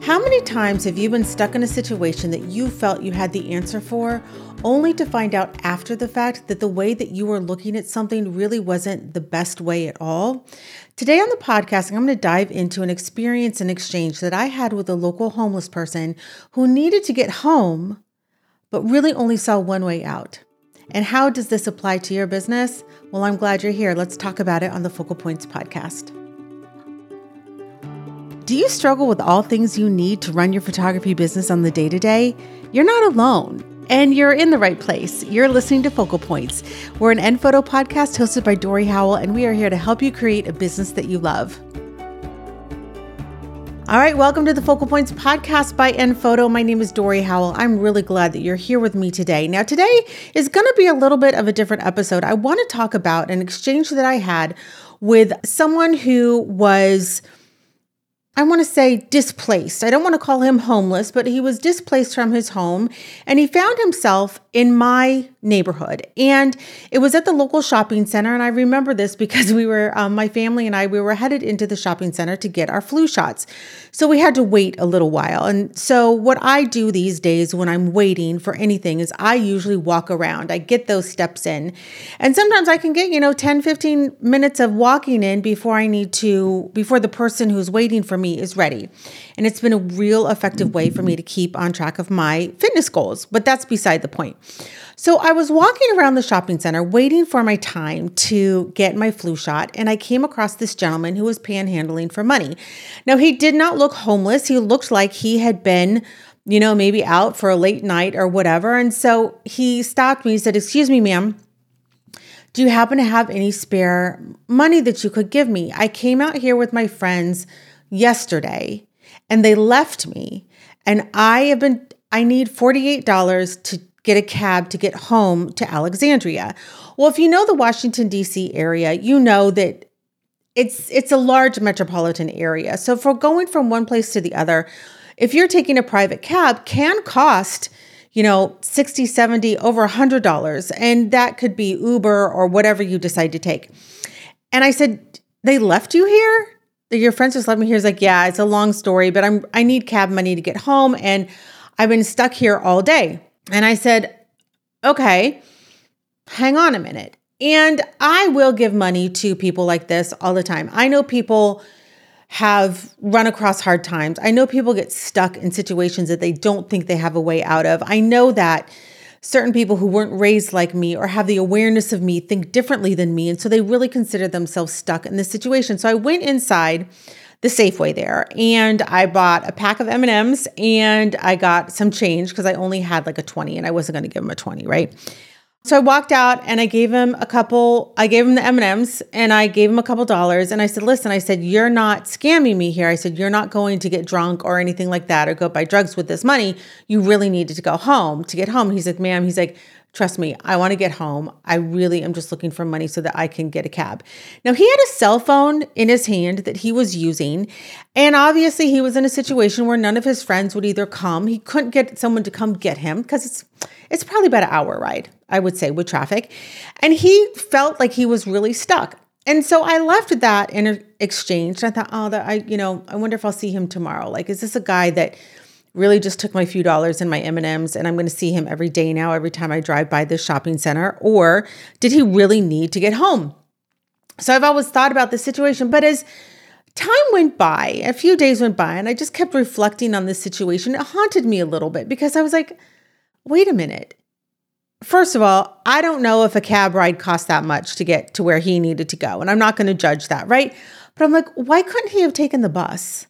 How many times have you been stuck in a situation that you felt you had the answer for, only to find out after the fact that the way that you were looking at something really wasn't the best way at all? Today on the podcast, I'm going to dive into an experience and exchange that I had with a local homeless person who needed to get home, but really only saw one way out. And how does this apply to your business? Well, I'm glad you're here. Let's talk about it on the Focal Points podcast. Do you struggle with all things you need to run your photography business on the day-to-day? You're not alone, and you're in the right place. You're listening to Focal Points. We're an Enphoto podcast hosted by Dory Howell, and we are here to help you create a business that you love. All right, welcome to the Focal Points podcast by Enphoto. My name is Dory Howell. I'm really glad that you're here with me today. Now, today is going to be a little bit of a different episode. I want to talk about an exchange that I had with someone who was, I want to say, displaced. I don't want to call him homeless, but he was displaced from his home, and he found himself in my neighborhood. And it was at the local shopping center. And I remember this because we were, my family and I, we were headed into the shopping center to get our flu shots. So we had to wait a little while. And so what I do these days when I'm waiting for anything is I usually walk around. I get those steps in. And sometimes I can get, 10, 15 minutes of walking in before the person who's waiting for me is ready. And it's been a real effective way for me to keep on track of my fitness goals, but that's beside the point. So I was walking around the shopping center waiting for my time to get my flu shot, and I came across this gentleman who was panhandling for money. Now, he did not look homeless. He looked like he had been, maybe out for a late night or whatever. And so he stopped me. He said, "Excuse me, ma'am. Do you happen to have any spare money that you could give me? I came out here with my friends yesterday and they left me, and I need $48 to get a cab to get home to Alexandria." Well, if you know the Washington, D.C. area, you know that it's a large metropolitan area. So for going from one place to the other, if you're taking a private cab, can cost, $60, $70, over $100. And that could be Uber or whatever you decide to take. And I said, "They left you here? Your friends just left me here?" He's like, "Yeah, it's a long story, but I need cab money to get home, and I've been stuck here all day." And I said, "Okay, hang on a minute." And I will give money to people like this all the time. I know people have run across hard times. I know people get stuck in situations that they don't think they have a way out of. I know that certain people who weren't raised like me or have the awareness of me think differently than me. And so they really consider themselves stuck in this situation. So I went inside the Safeway there and I bought a pack of M&Ms and I got some change because I only had like a 20 and I wasn't going to give him a 20, right? So I walked out and I gave him the M&Ms and I gave him a couple dollars. And I said, "Listen," I said, "you're not scamming me here." I said, "You're not going to get drunk or anything like that or go buy drugs with this money. You really needed to go home to get home." He's like, "Ma'am," he's like, "Trust me, I want to get home. I really am just looking for money so that I can get a cab." Now, he had a cell phone in his hand that he was using. And obviously he was in a situation where none of his friends would either come. He couldn't get someone to come get him because it's probably about an hour ride, I would say, with traffic. And he felt like he was really stuck. And so I left that in exchange. I thought, I wonder if I'll see him tomorrow. Like, is this a guy that really just took my few dollars and my M&Ms and I'm going to see him every day now, every time I drive by this shopping center? Or did he really need to get home? So I've always thought about this situation, but as time went by, a few days went by, and I just kept reflecting on this situation, it haunted me a little bit because I was like, wait a minute. First of all, I don't know if a cab ride cost that much to get to where he needed to go, and I'm not going to judge that, right? But I'm like, why couldn't he have taken the bus?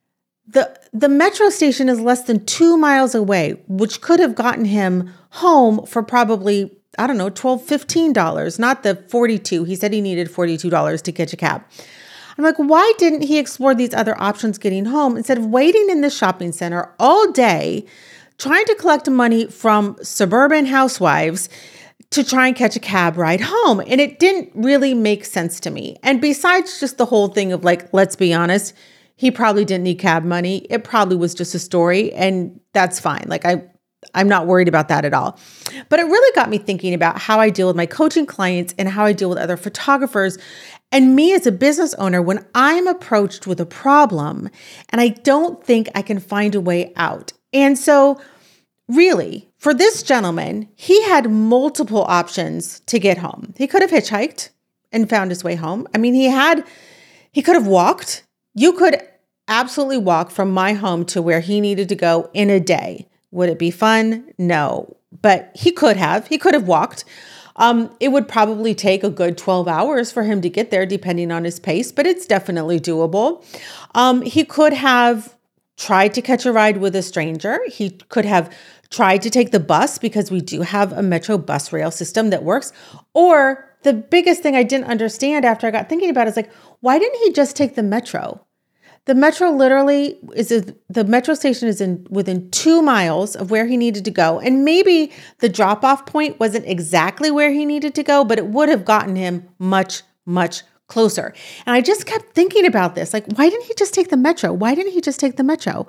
The metro station is less than 2 miles away, which could have gotten him home for probably, $12, $15, not the $42. He said he needed $42 to catch a cab. I'm like, why didn't he explore these other options getting home instead of waiting in the shopping center all day, trying to collect money from suburban housewives to try and catch a cab ride home? And it didn't really make sense to me. And besides just the whole thing of like, let's be honest, he probably didn't need cab money. It probably was just a story, and that's fine. Like I'm not worried about that at all. But it really got me thinking about how I deal with my coaching clients and how I deal with other photographers And me as a business owner, when I'm approached with a problem and I don't think I can find a way out. And so really, for this gentleman, he had multiple options to get home. He could have hitchhiked and found his way home. I mean, he could have walked. You could absolutely walk from my home to where he needed to go in a day. Would it be fun? No, but he could have walked. It would probably take a good 12 hours for him to get there, depending on his pace, but it's definitely doable. He could have tried to catch a ride with a stranger. He could have tried to take the bus, because we do have a Metro bus rail system that works. Or the biggest thing I didn't understand after I got thinking about it is like, why didn't he just take the Metro? The Metro literally the Metro station is within 2 miles of where he needed to go. And maybe the drop-off point wasn't exactly where he needed to go, but it would have gotten him much, much closer. And I just kept thinking about this. Like, why didn't he just take the Metro? Why didn't he just take the Metro?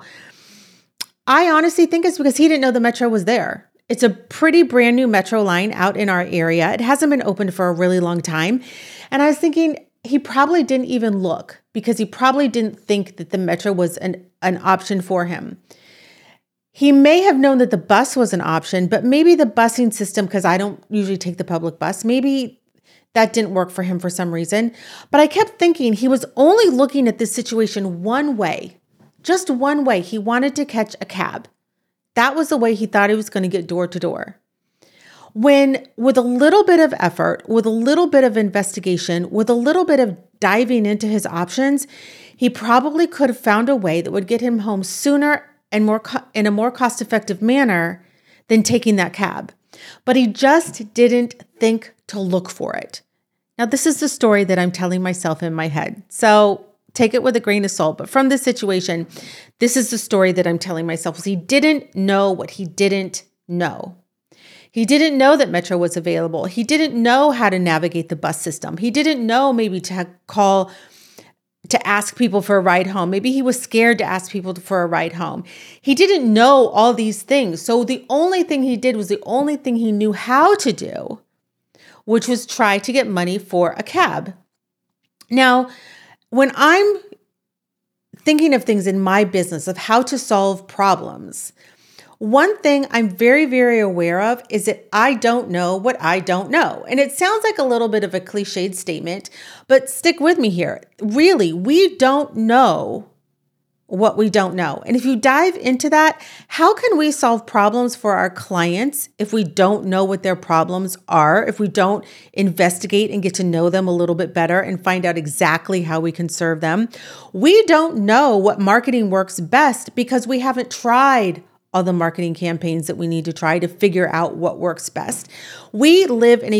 I honestly think it's because he didn't know the Metro was there. It's a pretty brand new Metro line out in our area. It hasn't been opened for a really long time. And I was thinking, he probably didn't even look, because he probably didn't think that the Metro was an option for him. He may have known that the bus was an option, but maybe the busing system, because I don't usually take the public bus, maybe that didn't work for him for some reason. But I kept thinking he was only looking at this situation one way, just one way. He wanted to catch a cab. That was the way he thought he was going to get door to door. When with a little bit of effort, with a little bit of investigation, with a little bit of diving into his options, he probably could have found a way that would get him home sooner and more in a more cost-effective manner than taking that cab. But he just didn't think to look for it. Now, this is the story that I'm telling myself in my head. So take it with a grain of salt. But from this situation, this is the story that I'm telling myself. He didn't know what he didn't know. He didn't know that Metro was available. He didn't know how to navigate the bus system. He didn't know maybe to call to ask people for a ride home. Maybe he was scared to ask people for a ride home. He didn't know all these things. So the only thing he did was the only thing he knew how to do, which was try to get money for a cab. Now, when I'm thinking of things in my business of how to solve problems, one thing I'm very, very aware of is that I don't know what I don't know. And it sounds like a little bit of a cliched statement, but stick with me here. Really, we don't know what we don't know. And if you dive into that, how can we solve problems for our clients if we don't know what their problems are, if we don't investigate and get to know them a little bit better and find out exactly how we can serve them? We don't know what marketing works best because we haven't tried all the marketing campaigns that we need to try to figure out what works best. We live in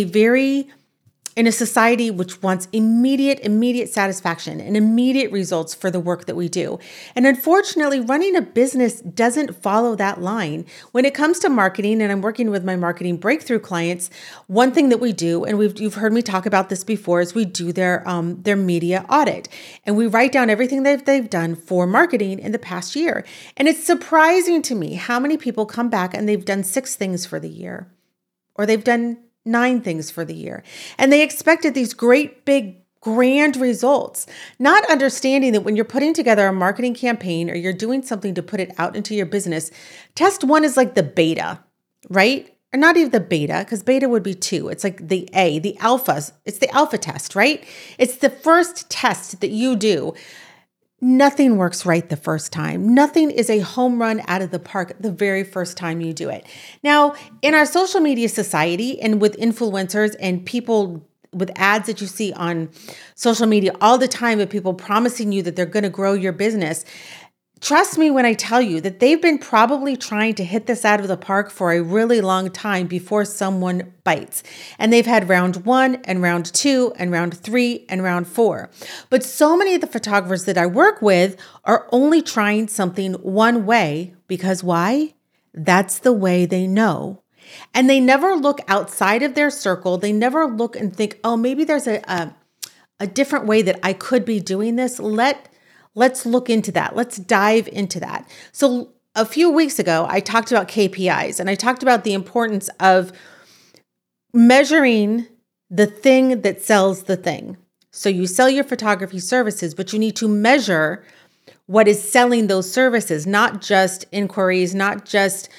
a society which wants immediate satisfaction and immediate results for the work that we do. And unfortunately, running a business doesn't follow that line. When it comes to marketing, and I'm working with my marketing breakthrough clients, one thing that we do, and you've heard me talk about this before, is we do their media audit. And we write down everything they've done for marketing in the past year. And it's surprising to me how many people come back and they've done 6 things for the year, or they've done 9 things for the year. And they expected these great, big, grand results, not understanding that when you're putting together a marketing campaign or you're doing something to put it out into your business, test 1 is like the beta, right? Or not even the beta, because beta would be 2. It's like the alpha. It's the alpha test, right? It's the first test that you do. Nothing works right the first time. Nothing is a home run out of the park the very first time you do it. Now, in our social media society and with influencers and people with ads that you see on social media all the time of people promising you that they're going to grow your business, trust me when I tell you that they've been probably trying to hit this out of the park for a really long time before someone bites. And they've had round 1 and round 2 and round 3 and round 4. But so many of the photographers that I work with are only trying something one way because why? That's the way they know. And they never look outside of their circle. They never look and think, oh, maybe there's a different way that I could be doing this. Let's look into that. Let's dive into that. So a few weeks ago, I talked about KPIs and I talked about the importance of measuring the thing that sells the thing. So you sell your photography services, but you need to measure what is selling those services, not just inquiries, not just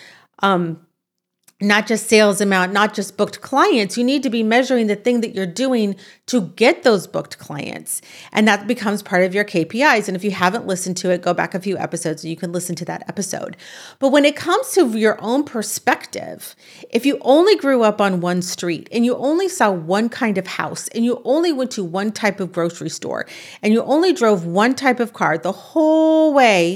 sales amount, not just booked clients. You need to be measuring the thing that you're doing to get those booked clients. And that becomes part of your KPIs. And if you haven't listened to it, go back a few episodes and you can listen to that episode. But when it comes to your own perspective, if you only grew up on one street and you only saw one kind of house and you only went to one type of grocery store and you only drove one type of car the whole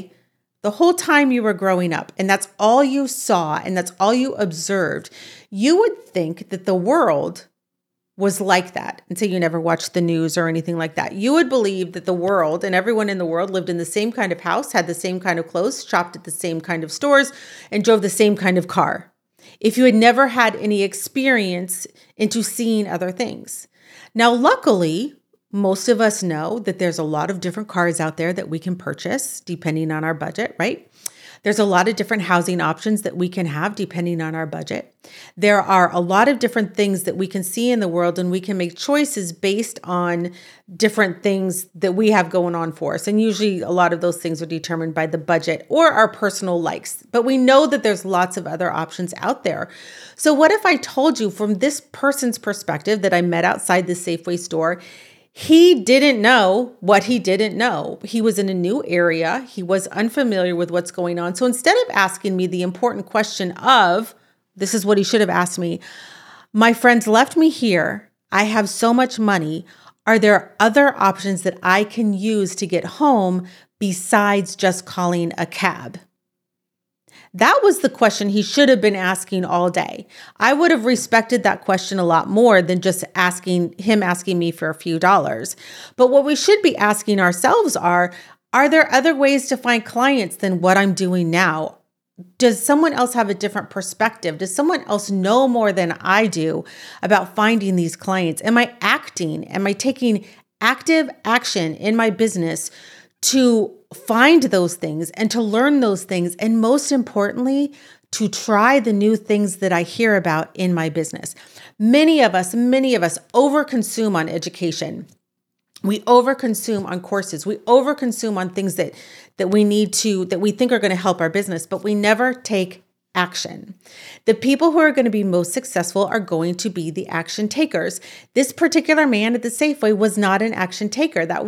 time you were growing up, and that's all you saw and that's all you observed, you would think that the world was like that. And so you never watched the news or anything like that. You would believe that the world and everyone in the world lived in the same kind of house, had the same kind of clothes, shopped at the same kind of stores, and drove the same kind of car, if you had never had any experience into seeing other things. Now, luckily, most of us know that there's a lot of different cars out there that we can purchase depending on our budget, right? There's a lot of different housing options that we can have depending on our budget. There are a lot of different things that we can see in the world, and we can make choices based on different things that we have going on for us. And usually a lot of those things are determined by the budget or our personal likes. But we know that there's lots of other options out there. So what if I told you from this person's perspective that I met outside the Safeway store, he didn't know what he didn't know. He was in a new area. He was unfamiliar with what's going on. So instead of asking me the important question of, this is what he should have asked me, my friends left me here. I have so much money. Are there other options that I can use to get home besides just calling a cab? That was the question he should have been asking all day. I would have respected that question a lot more than just asking me for a few dollars. But what we should be asking ourselves are there other ways to find clients than what I'm doing now? Does someone else have a different perspective? Does someone else know more than I do about finding these clients? Am I taking active action in my business to find those things and to learn those things, and most importantly, to try the new things that I hear about in my business? Many of us overconsume on education. We overconsume on courses. We overconsume on things that we think are going to help our business, but we never take action. The people who are going to be most successful are going to be the action takers. This particular man at the Safeway was not an action taker. That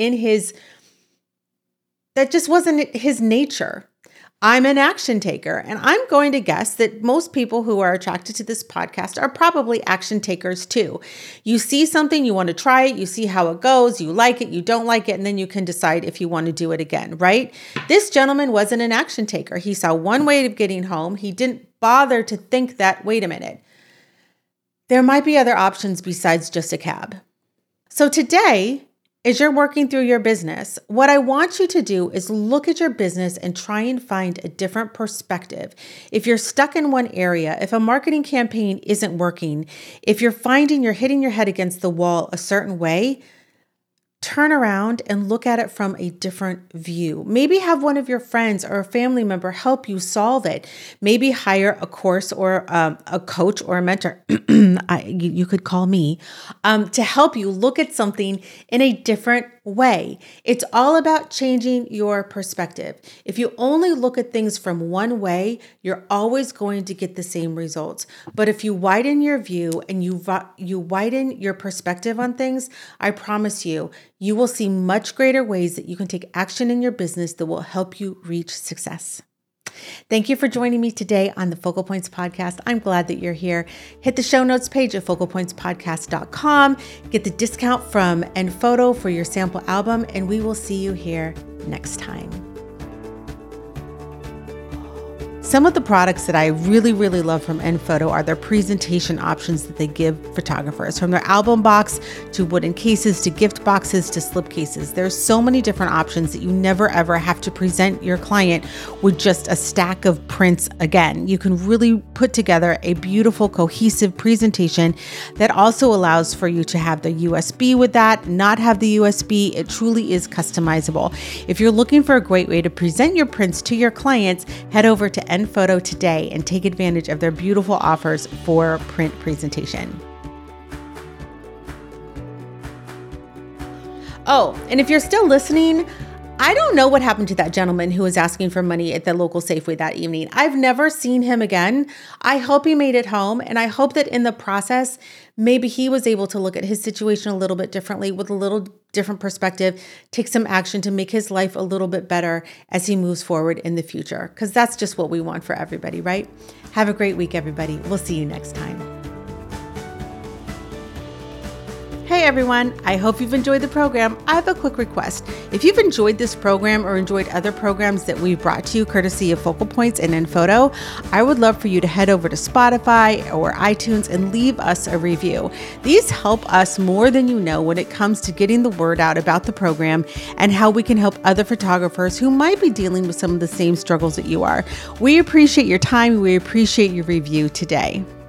just wasn't his nature. I'm an action taker, and I'm going to guess that most people who are attracted to this podcast are probably action takers too. You see something, you want to try it, you see how it goes, you like it, you don't like it, and then you can decide if you want to do it again, right? This gentleman wasn't an action taker. He saw one way of getting home. He didn't bother to think that, wait a minute, there might be other options besides just a cab. So today, as you're working through your business, what I want you to do is look at your business and try and find a different perspective. If you're stuck in one area, if a marketing campaign isn't working, if you're finding you're hitting your head against the wall a certain way, turn around and look at it from a different view. Maybe have one of your friends or a family member help you solve it. Maybe hire a course or a coach or a mentor. You could call me to help you look at something in a different way. It's all about changing your perspective. If you only look at things from one way, you're always going to get the same results. But if you widen your view and you widen your perspective on things, I promise you will see much greater ways that you can take action in your business that will help you reach success. Thank you for joining me today on the Focal Points Podcast. I'm glad that you're here. Hit the show notes page at focalpointspodcast.com. Get the discount from Enphoto for your sample album, and we will see you here next time. Some of the products that I really, really love from Enphoto are their presentation options that they give photographers, from their album box to wooden cases to gift boxes to slip cases. There's so many different options that you never ever have to present your client with just a stack of prints again. You can really put together a beautiful, cohesive presentation that also allows for you to have the USB with that, not have the USB. It truly is customizable. If you're looking for a great way to present your prints to your clients, head over to Enphoto today and take advantage of their beautiful offers for print presentation. Oh, and if you're still listening, I don't know what happened to that gentleman who was asking for money at the local Safeway that evening. I've never seen him again. I hope he made it home, and I hope that in the process, maybe he was able to look at his situation a little bit differently with a little different perspective, take some action to make his life a little bit better as he moves forward in the future, because that's just what we want for everybody, right? Have a great week, everybody. We'll see you next time. Hey everyone, I hope you've enjoyed the program. I have a quick request. If you've enjoyed this program or enjoyed other programs that we've brought to you courtesy of Focal Points and InPhoto, I would love for you to head over to Spotify or iTunes and leave us a review. These help us more than you know when it comes to getting the word out about the program and how we can help other photographers who might be dealing with some of the same struggles that you are. We appreciate your time. We appreciate your review today.